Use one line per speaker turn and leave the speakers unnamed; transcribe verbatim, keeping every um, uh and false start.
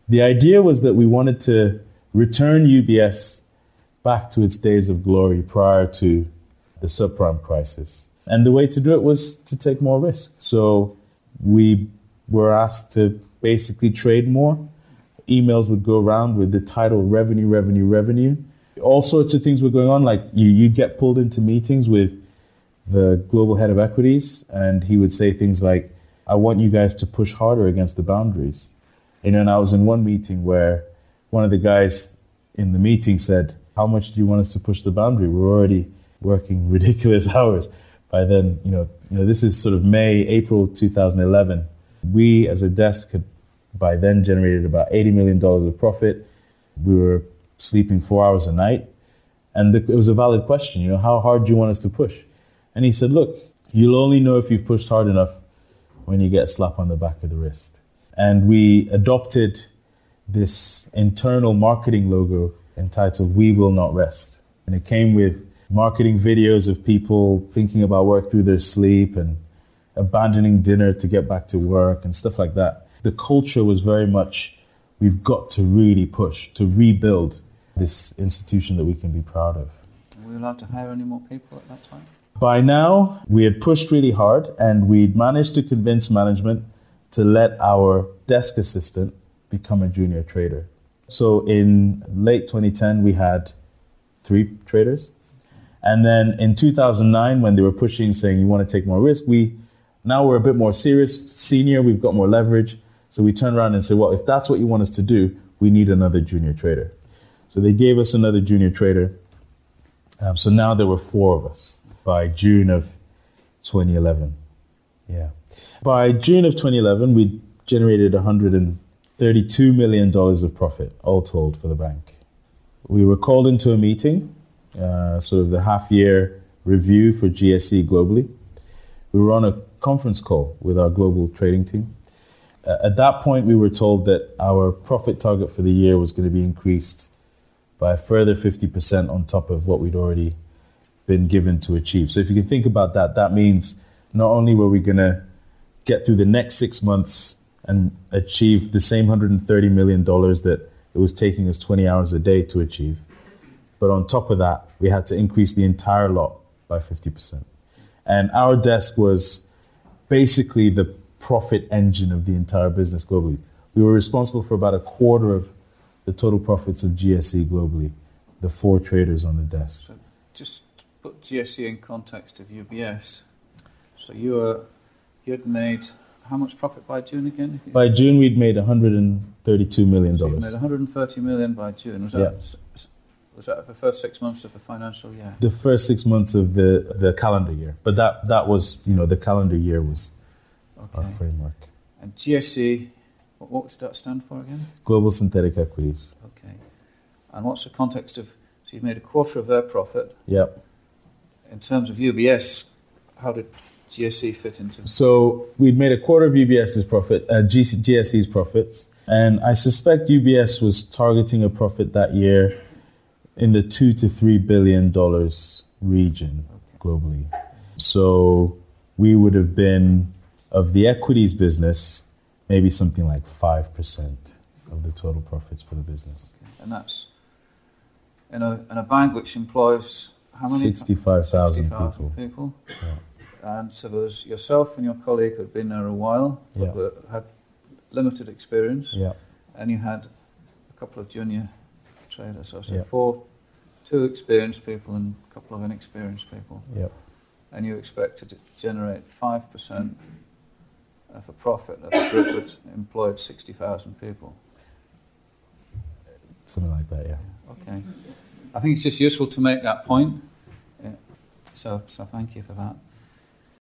The idea was that we wanted to return U B S back to its days of glory prior to the subprime crisis. And the way to do it was to take more risk. So we were asked to basically trade more. Emails would go around with the title revenue, revenue, revenue. All sorts of things were going on. Like you, you get pulled into meetings with the global head of equities, and he would say things like, I want you guys to push harder against the boundaries. You know, and I was in one meeting where one of the guys in the meeting said, how much do you want us to push the boundary? We're already working ridiculous hours. By then, you know, you know, this is sort of May, April two thousand eleven. We as a desk had by then generated about eighty million dollars of profit. We were sleeping four hours a night. And the, it was a valid question, you know, how hard do you want us to push? And he said, look, you'll only know if you've pushed hard enough when you get a slap on the back of the wrist. And we adopted this internal marketing logo entitled We Will Not Rest. And it came with marketing videos of people thinking about work through their sleep and abandoning dinner to get back to work and stuff like that. The culture was very much, we've got to really push to rebuild this institution that we can be proud of.
Were you allowed to hire any more people at that time?
By now, we had pushed really hard and we'd managed to convince management to let our desk assistant become a junior trader. So in late twenty ten, we had three traders. And then in two thousand nine, when they were pushing, saying, you want to take more risk, we now we're a bit more serious, senior, we've got more leverage. So we turned around and said, well, if that's what you want us to do, we need another junior trader. So they gave us another junior trader. Um, so now there were four of us by June of twenty eleven. Yeah. By June of twenty eleven, we generated one hundred thirty-two million dollars of profit, all told, for the bank. We were called into a meeting, uh, sort of the half-year review for G S E globally. We were on a conference call with our global trading team. Uh, at that point, we were told that our profit target for the year was going to be increased by a further fifty percent on top of what we'd already been given to achieve. So if you can think about that, that means not only were we going to get through the next six months and achieve the same one hundred thirty million dollars that it was taking us twenty hours a day to achieve, but on top of that, we had to increase the entire lot by fifty percent. And our desk was basically the profit engine of the entire business globally. We were responsible for about a quarter of the total profits of G S E globally, the four traders on the desk.
So just to put G S E in context of U B S, so you were, you had made how much profit by June again?
By June, we'd made one hundred thirty-two million dollars.
So you made one hundred thirty million dollars by June. Was that, yeah. was that the first six months of the financial year?
The first six months of the, the calendar year. But that, that was, you know, the calendar year was okay. Our framework.
And G S E, what, what did that stand for again?
Global Synthetic Equities.
Okay. And what's the context of, so you've made a quarter of their profit.
Yep.
In terms of U B S, how did G S E fit into?
So we'd made a quarter of UBS's profit, uh, G S E's profits, and I suspect U B S was targeting a profit that year in the two to three billion dollars region okay. globally. So we would have been, of the equities business, maybe something like five percent of the total profits for the business.
Okay. And that's in a in a bank which employs how many?
sixty-five thousand people.
people.
Yeah.
And so there was yourself and your colleague who had been there a while,
yeah.
but had limited experience,
yeah.
and you had a couple of junior traders, so, so
yeah.
four, two experienced people and a couple of inexperienced people.
Yeah.
And you expected to generate five percent of a profit of a group that employed sixty thousand people.
Something like that, yeah.
Okay. I think it's just useful to make that point. Yeah. So, so thank you for that.